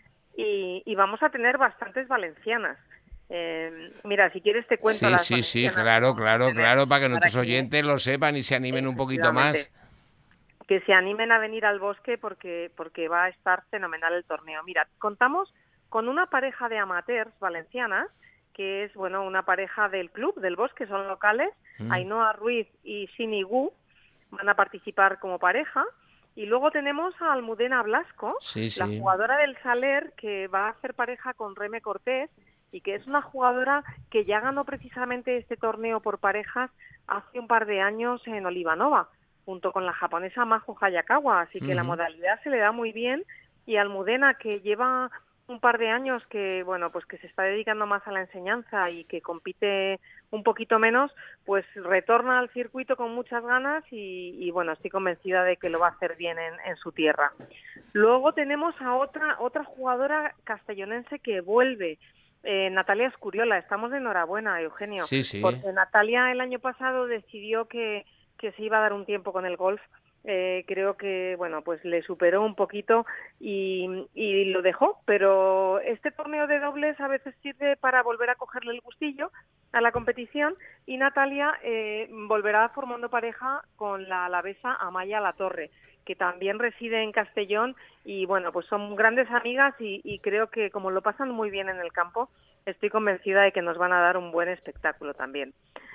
y, y vamos a tener bastantes valencianas. Eh, mira, si quieres te cuento sí, las sí, sí, claro, claro, claro, para que nuestros para que, oyentes lo sepan y se animen un poquito más. Que se animen a venir al Bosque porque, porque va a estar fenomenal el torneo. Mira, contamos con una pareja de amateurs valencianas, que es, bueno, una pareja del club, del Bosque, son locales. Mm. Ainhoa Ruiz y Sini Gu van a participar como pareja. Y luego tenemos a Almudena Blasco, sí, sí. la jugadora del Saler, que va a hacer pareja con Reme Cortés, y que es una jugadora que ya ganó precisamente este torneo por parejas hace un par de años en Olivanova, junto con la japonesa Majo Hayakawa, así que uh-huh. la modalidad se le da muy bien. Y Almudena, que lleva un par de años que, bueno, pues que se está dedicando más a la enseñanza y que compite un poquito menos, pues retorna al circuito con muchas ganas y, y bueno, estoy convencida de que lo va a hacer bien en, en su tierra. Luego tenemos a otra, otra jugadora castellonense que vuelve, Eh, Natalia Escuriola. Estamos de enhorabuena, Eugenio, sí, sí. porque Natalia el año pasado decidió que, que se iba a dar un tiempo con el golf. Eh, creo que, bueno, pues le superó un poquito y, y lo dejó, pero este torneo de dobles a veces sirve para volver a cogerle el gustillo a la competición, y Natalia eh, volverá formando pareja con la alavesa Amaya Latorre, que también reside en Castellón, y bueno, pues son grandes amigas y, y creo que como lo pasan muy bien en el campo, estoy convencida de que nos van a dar un buen espectáculo también.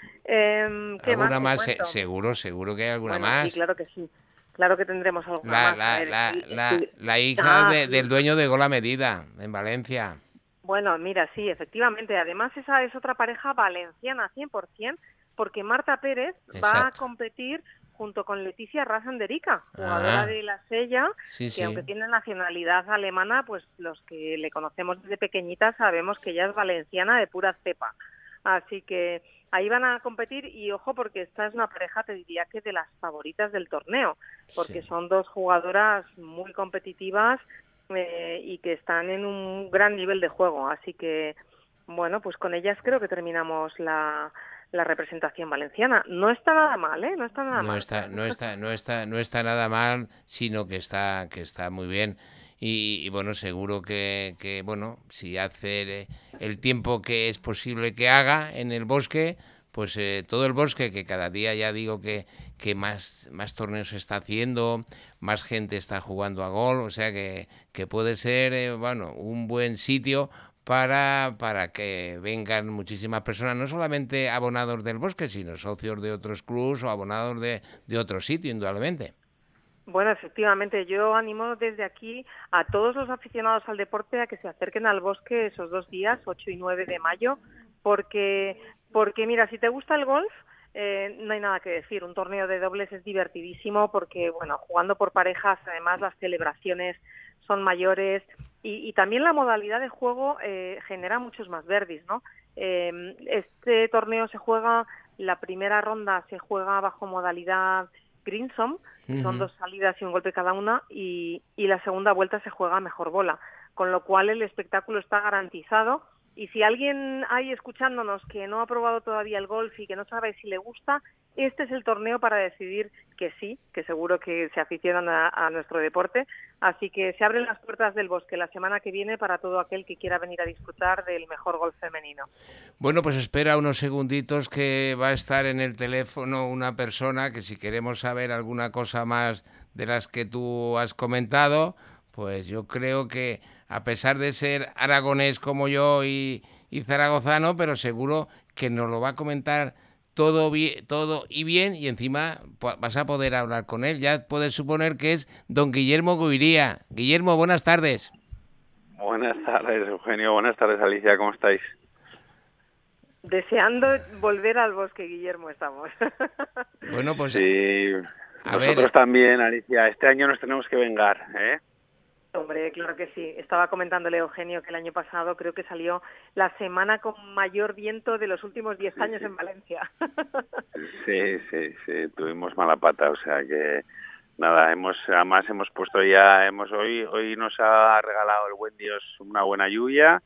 Eh, ¿qué ¿Alguna más? más? Seguro, seguro que hay alguna bueno, más. Sí, claro que sí. Claro que tendremos alguna la, más. La, ver, la, sí, la, sí. la hija ah, de, sí. del dueño de Gol a Medida, en Valencia. Bueno, mira, sí, efectivamente. Además, esa es otra pareja valenciana cien por ciento, porque Marta Pérez Exacto. va a competir junto con Leticia Razanderica, jugadora ah, de la Sella, sí, que sí. aunque tiene nacionalidad alemana, pues los que le conocemos desde pequeñita sabemos que ella es valenciana de pura cepa. Así que ahí van a competir, y ojo, porque esta es una pareja, te diría que de las favoritas del torneo, porque sí. son dos jugadoras muy competitivas eh, y que están en un gran nivel de juego. Así que, bueno, pues con ellas creo que terminamos la... la representación valenciana. No está nada mal, ¿eh? No está nada no mal. Está, no está, no está, no está nada mal, sino que está, que está muy bien. Y, y bueno, seguro que, que, bueno, si hace el tiempo que es posible que haga en el Bosque, pues eh, todo el Bosque, que cada día ya digo que, que más, más torneos se está haciendo, más gente está jugando a golf, o sea que, que puede ser, eh, bueno, un buen sitio para, para que vengan muchísimas personas, no solamente abonados del Bosque, sino socios de otros clubs o abonados de, de otro sitio, indudablemente. Bueno, efectivamente, yo animo desde aquí a todos los aficionados al deporte a que se acerquen al Bosque esos dos días, ocho y nueve de mayo, porque, porque mira, si te gusta el golf, eh, no hay nada que decir. Un torneo de dobles es divertidísimo porque, bueno, jugando por parejas, además las celebraciones son mayores y, y también la modalidad de juego eh, genera muchos más verdis, ¿no? Eh, este torneo se juega, la primera ronda se juega bajo modalidad Greensome, uh-huh. son dos salidas y un golpe cada una, y, y la segunda vuelta se juega a mejor bola, con lo cual el espectáculo está garantizado Y si alguien hay escuchándonos que no ha probado todavía el golf y que no sabe si le gusta, este es el torneo para decidir que sí, que seguro que se aficionan a, a nuestro deporte. Así que se abren las puertas del Bosque la semana que viene para todo aquel que quiera venir a disfrutar del mejor golf femenino. Bueno, pues espera unos segunditos que va a estar en el teléfono una persona que si queremos saber alguna cosa más de las que tú has comentado, pues yo creo que a pesar de ser aragonés como yo y, y zaragozano, pero seguro que nos lo va a comentar todo bien, todo y bien, y encima vas a poder hablar con él. Ya puedes suponer que es don Guillermo Guiría. Guillermo, buenas tardes. Buenas tardes, Eugenio. Buenas tardes, Alicia. ¿Cómo estáis? Deseando volver al Bosque, Guillermo, estamos. Bueno, pues sí, a nosotros ver. también, Alicia. Este año nos tenemos que vengar, ¿eh? Hombre, claro que sí. Estaba comentándole a Eugenio que el año pasado creo que salió la semana con mayor viento de los últimos diez años sí, sí. en Valencia. Sí, sí, sí. Tuvimos mala pata, o sea que nada, hemos además hemos puesto ya, hemos hoy hoy nos ha regalado el buen Dios una buena lluvia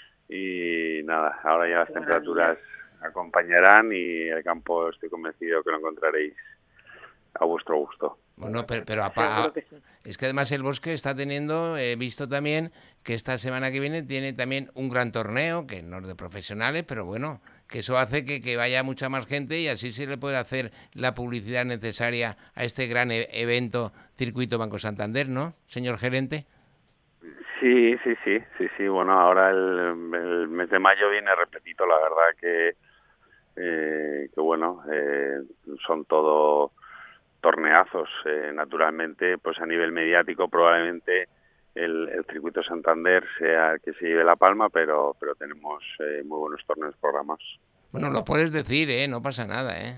y nada, ahora ya las buena temperaturas lluvia. Acompañarán y el campo estoy convencido que lo encontraréis a vuestro gusto. Bueno, pero, pero apa, que sí. Es que además el Bosque está teniendo, he visto también que esta semana que viene tiene también un gran torneo, que no es de profesionales, pero bueno, que eso hace que, que vaya mucha más gente y así se le puede hacer la publicidad necesaria a este gran e- evento Circuito Banco Santander, ¿no, señor gerente? Sí, sí, sí, sí, sí. Bueno, ahora el, el mes de mayo viene repetito, la verdad que, eh, que bueno, eh, son todo torneazos, eh, naturalmente, pues a nivel mediático probablemente el, el Circuito Santander sea el que se lleve la palma, pero pero tenemos eh, muy buenos torneos programados. Bueno, lo puedes decir, ¿eh? No pasa nada, ¿eh?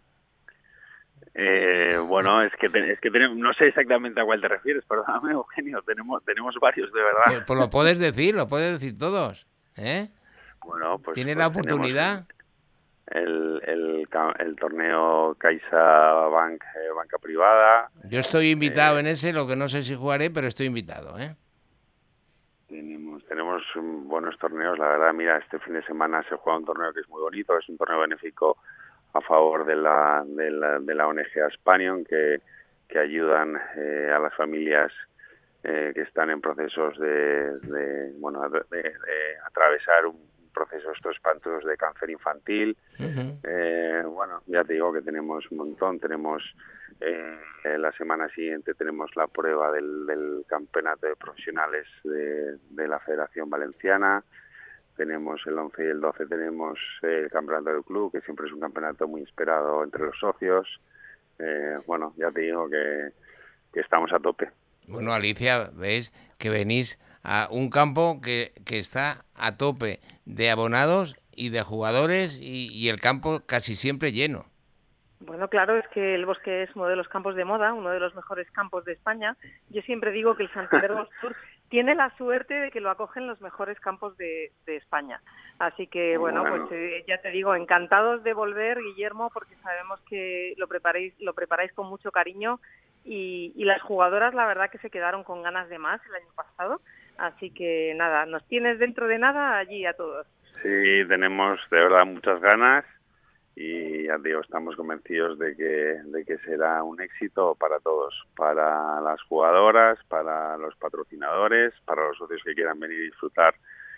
Eh, bueno, es que te, es que tenemos, no sé exactamente a cuál te refieres, perdóname, Eugenio, tenemos tenemos varios de verdad. Pues, pues lo puedes decir, lo puedes decir todos, ¿eh? Bueno, pues tienes pues la oportunidad. El, el, el torneo CaixaBank eh, banca privada. Yo estoy invitado eh, en ese, lo que no sé si jugaré, pero estoy invitado, ¿eh? Tenemos, tenemos buenos torneos, la verdad. Mira, este fin de semana se juega un torneo que es muy bonito, es un torneo benéfico a favor de la de la, de la O N G Aspanion, que, que ayudan eh, a las familias eh, que están en procesos de, de bueno de, de, de atravesar un procesos estos espantosos de cáncer infantil. Uh-huh. Eh, bueno, ya te digo que tenemos un montón. Tenemos eh, la semana siguiente tenemos la prueba del, del campeonato de profesionales de, de la Federación Valenciana. Tenemos el once y el doce tenemos el campeonato del club, que siempre es un campeonato muy esperado entre los socios. Eh, bueno, ya te digo que, que estamos a tope. Bueno, Alicia, veis que venís a un campo que, que está a tope de abonados y de jugadores y, y el campo casi siempre lleno. Bueno, claro, es que el Bosque es uno de los campos de moda, uno de los mejores campos de España. Yo siempre digo que el Santander Golf Tour tiene la suerte de que lo acogen los mejores campos de, de España. Así que, bueno, bueno. pues eh, ya te digo, encantados de volver, Guillermo, porque sabemos que lo preparáis, lo preparáis con mucho cariño y, y las jugadoras, la verdad, que se quedaron con ganas de más el año pasado. Así que nada, nos tienes dentro de nada allí a todos. Sí, tenemos de verdad muchas ganas y ya digo, estamos convencidos de que, de que será un éxito para todos, para las jugadoras, para los patrocinadores, para los socios que quieran venir y disfrutar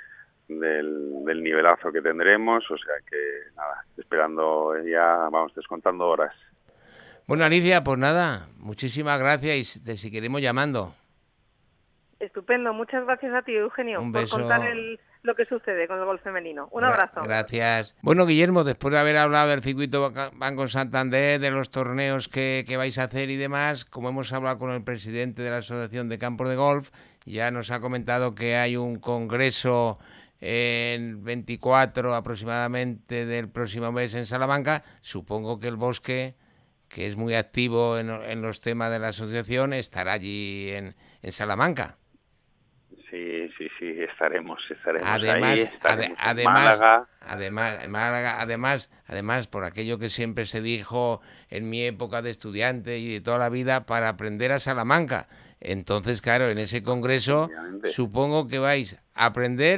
del, del nivelazo que tendremos, o sea que nada, esperando ya, vamos descontando horas. Bueno, Alicia, pues nada, muchísimas gracias y te seguiremos llamando. Estupendo, muchas gracias a ti, Eugenio, Un por beso. contar el, lo que sucede con el golf femenino. Un abrazo. Gracias. Bueno, Guillermo, después de haber hablado del Circuito Banco Santander, de los torneos que, que vais a hacer y demás, como hemos hablado con el presidente de la Asociación de Campos de Golf, ya nos ha comentado que hay un congreso el veinticuatro aproximadamente del próximo mes en Salamanca. Supongo que el Bosque, que es muy activo en, en los temas de la asociación, estará allí en, en Salamanca. Sí, sí, sí, estaremos, estaremos además, ahí, estaremos ade- en además, Málaga. Además, Málaga, además, además, por aquello que siempre se dijo en mi época de estudiante y de toda la vida, para aprender a Salamanca. Entonces, claro, en ese congreso supongo que vais a aprender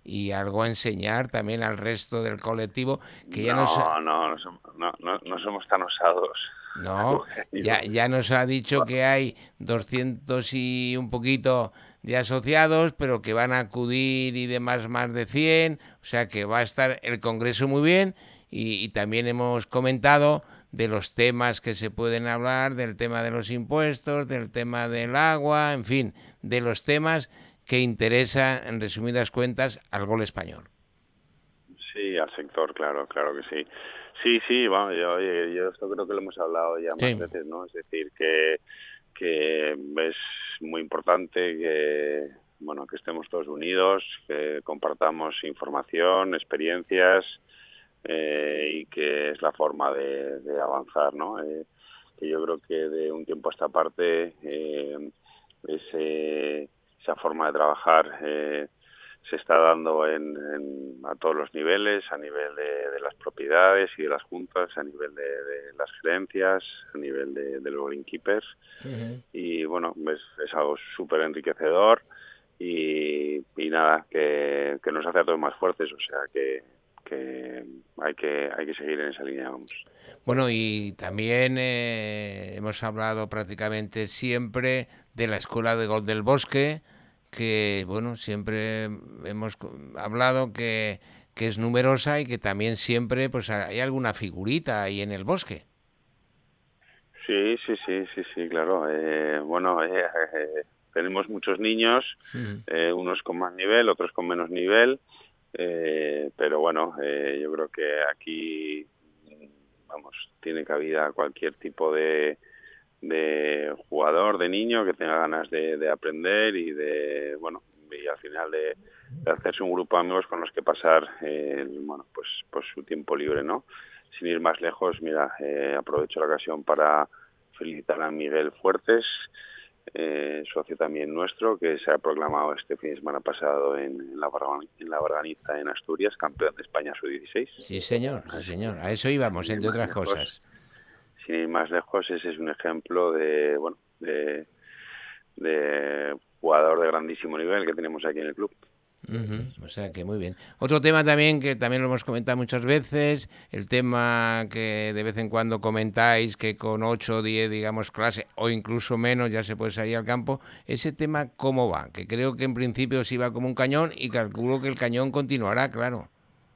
y algo a enseñar también al resto del colectivo que ya no, nos ha... no, no, somos, no, no, no somos tan osados. No, ya, ya nos ha dicho que hay doscientos y un poquito de asociados, pero que van a acudir y demás más de cien, o sea que va a estar el congreso muy bien y, y también hemos comentado de los temas que se pueden hablar, del tema de los impuestos, del tema del agua, en fin, de los temas que interesan, en resumidas cuentas, al gol español. Sí, al sector, claro, claro que sí. Sí, sí, bueno, yo, yo esto creo que lo hemos hablado ya más sí. veces, ¿no? Es decir, que, que es muy importante que, bueno, que estemos todos unidos, que compartamos información, experiencias, eh, y que es la forma de, de avanzar, ¿no? Eh, que yo creo que de un tiempo a esta parte eh, ese, esa forma de trabajar eh, se está dando en, en, a todos los niveles, a nivel de, de las propiedades y de las juntas, a nivel de, de las gerencias, a nivel de, de los greenkeepers. Uh-huh. Y bueno, es, es algo súper enriquecedor y, y nada, que, que nos hace a todos más fuertes, o sea que, que hay que hay que seguir en esa línea, vamos. Bueno, y también eh, hemos hablado prácticamente siempre de la Escuela de Golf del Bosque, que bueno, siempre hemos hablado que, que es numerosa y que también siempre pues hay alguna figurita ahí en el bosque. Sí, sí, sí, sí, sí, claro. Eh, bueno, eh, eh, tenemos muchos niños, uh-huh. eh, unos con más nivel, otros con menos nivel, eh, pero bueno, eh, yo creo que aquí, vamos, tiene cabida cualquier tipo de de jugador, de niño que tenga ganas de, de aprender y de, bueno, y al final de, de hacerse un grupo de amigos con los que pasar, eh, bueno, pues, pues su tiempo libre, ¿no? Sin ir más lejos, mira, eh, aprovecho la ocasión para felicitar a Miguel Fuertes, eh, socio también nuestro, que se ha proclamado este fin de semana pasado en, en, la, en la Barganiza en Asturias, campeón de España sub dieciséis. Sí, señor, sí, señor. A eso íbamos, entre otras lejos, cosas. Sin ir más lejos, ese es un ejemplo de, bueno, de, de jugador de grandísimo nivel que tenemos aquí en el club. Uh-huh. O sea que muy bien. Otro tema también que también lo hemos comentado muchas veces, el tema que de vez en cuando comentáis que con ocho o diez, digamos, clase o incluso menos ya se puede salir al campo, ese tema ¿cómo va? Que creo que en principio se iba como un cañón y calculo que el cañón continuará, claro.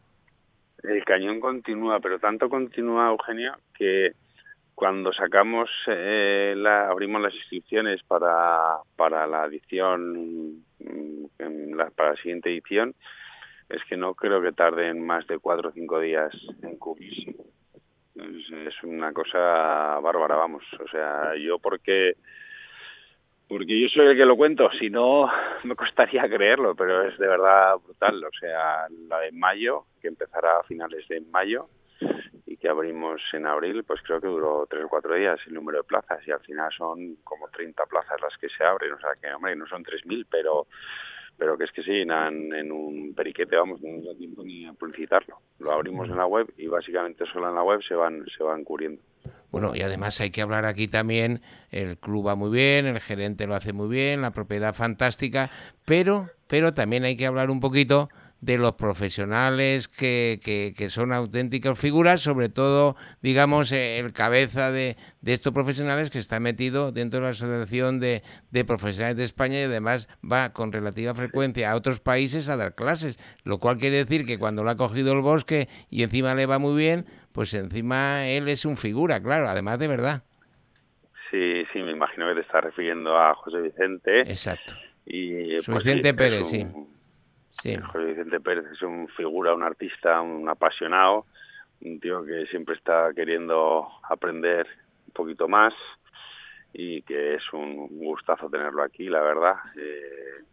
El cañón continúa, pero tanto continúa, Eugenio, que cuando sacamos, eh, la, abrimos las inscripciones para, para la edición, en la, para la siguiente edición, es que no creo que tarden más de cuatro o cinco días en cubrirse. Es, es una cosa bárbara, vamos. O sea, yo porque, porque yo soy el que lo cuento, si no me costaría creerlo, pero es de verdad brutal. O sea, la de mayo, que empezará a finales de mayo, y que abrimos en abril, pues creo que duró tres o cuatro días el número de plazas y al final son como treinta plazas las que se abren, o sea que, hombre, no son tres mil, pero pero que es que se llenan en un periquete, vamos, no nos da tiempo ni a publicitarlo. Lo abrimos en la web y básicamente solo en la web se van se van cubriendo. Bueno, y además hay que hablar aquí también, el club va muy bien, el gerente lo hace muy bien, la propiedad fantástica, pero pero también hay que hablar un poquito de los profesionales que, que, que son auténticas figuras, sobre todo, digamos, el cabeza de, de estos profesionales que está metido dentro de la Asociación de, de Profesionales de España y además va con relativa frecuencia a otros países a dar clases, lo cual quiere decir que cuando lo ha cogido el bosque y encima le va muy bien, pues encima él es un figura, claro, además de verdad. Sí, sí, me imagino que te estás refiriendo a José Vicente. Exacto. Y, José pues, Vicente sí, Pérez, un... sí. Sí. José Vicente Pérez es un figura, un artista, un apasionado, un tío que siempre está queriendo aprender un poquito más y que es un gustazo tenerlo aquí, la verdad. Eh,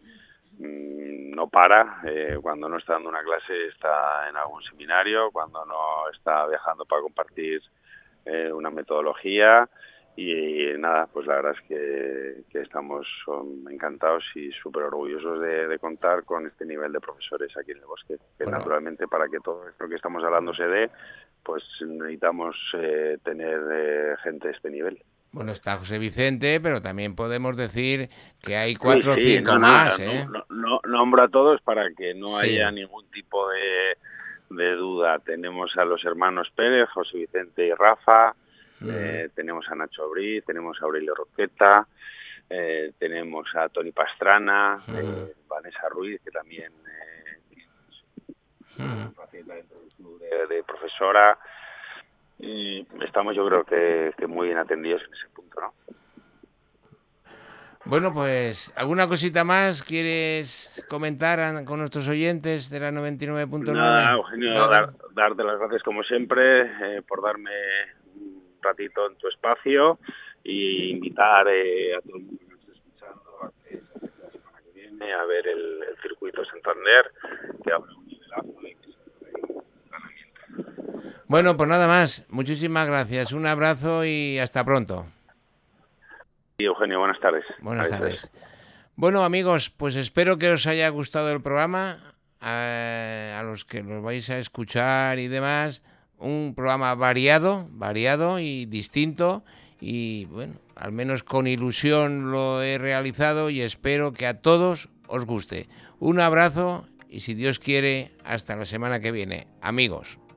no para, eh, cuando no está dando una clase está en algún seminario, cuando no está viajando para compartir eh, una metodología. Y nada, pues la verdad es que, que estamos encantados y súper orgullosos de, de contar con este nivel de profesores aquí en el bosque. Que bueno, naturalmente para que todo esto que estamos hablando se dé, pues necesitamos eh, tener eh, gente de este nivel. Bueno, está José Vicente, pero también podemos decir que hay cuatro sí, o sí, cinco no, más, no, ¿eh? No, no, nombro a todos para que no sí. haya ningún tipo de, de duda. Tenemos a los hermanos Pérez, José Vicente y Rafa, mm. eh, tenemos a Nacho Abril, tenemos a Aurelio Roqueta, eh, tenemos a Toni Pastrana, mm. eh, Vanessa Ruiz, que también eh, mm. faceta dentro del club de, de profesora. Y estamos, yo creo que, que muy bien atendidos en ese punto, ¿no? Bueno, pues, ¿alguna cosita más quieres comentar a, con nuestros oyentes de la noventa y nueve punto nueve? Nada, Eugenio, dar, darte las gracias como siempre eh, por darme un ratito en tu espacio y invitar eh, a todo el mundo que nos esté escuchando a que se acerque la semana que viene a ver el, el circuito Santander, que abre un nivelazo y que se un ganamiento. Bueno, pues nada más. Muchísimas gracias. Un abrazo y hasta pronto. Sí, Eugenio, buenas tardes. Buenas Adiós. tardes. Bueno, amigos, pues espero que os haya gustado el programa, a, a los que los vais a escuchar y demás. Un programa variado, variado y distinto. Y bueno, al menos con ilusión lo he realizado y espero que a todos os guste. Un abrazo y si Dios quiere, hasta la semana que viene. Amigos.